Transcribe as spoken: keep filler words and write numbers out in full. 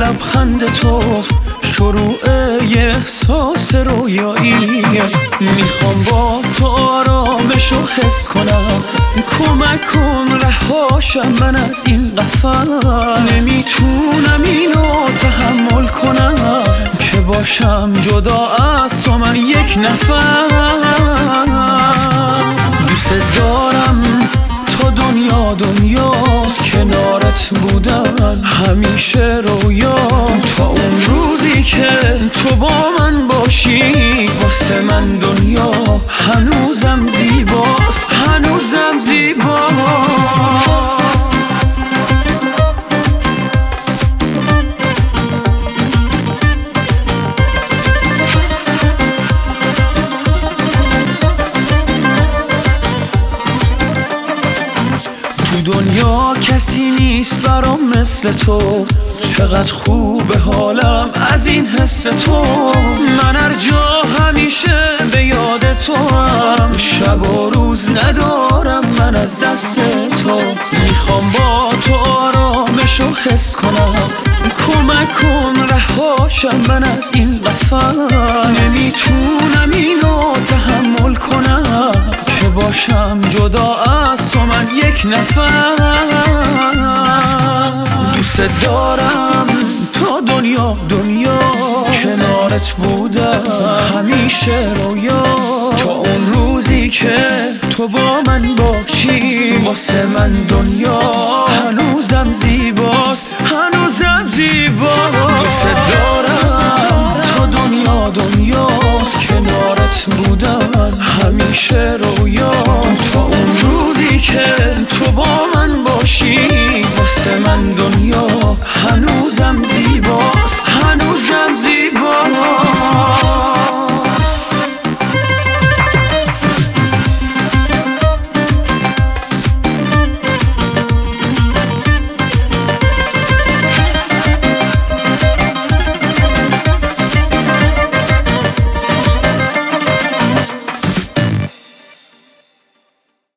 لبخند تو شروع یه احساس رویایی. میخوام با تو آرامشو حس کنم، کمک کن رهاشم من از این قفس. نمیتونم اینو تحمل کنم که باشم جدا از تو من یک نفر. دوست دارم تا دنیا دنیاست کنارت بودن همیشه رویام. تا اون روزی که تو با من باشی واسه من دنیا هنوزم زیباست، هنوزم زیباست. دنیا کسی نیست برام مثل تو، چقدر خوب حالم از این حس تو. من هر جا همیشه به یاد تو هم، شب و روز ندارم من از دست تو. میخوام با تو آرامشو حس کنم، کمک کن رهاشم من از این قفس. نمیتونم اینو تحمل کنم که باشم جدا از تو من یک نفر. دوست دارم تا دنیا دنیا کنارت بودم همیشه رویا. تا اون روزی که تو با من باشی واسه من دنیا هنوزم زیباست، هنوزم زیباست. دوست دارم تا دنیا دنیاست کنارت بودم همیشه رویا.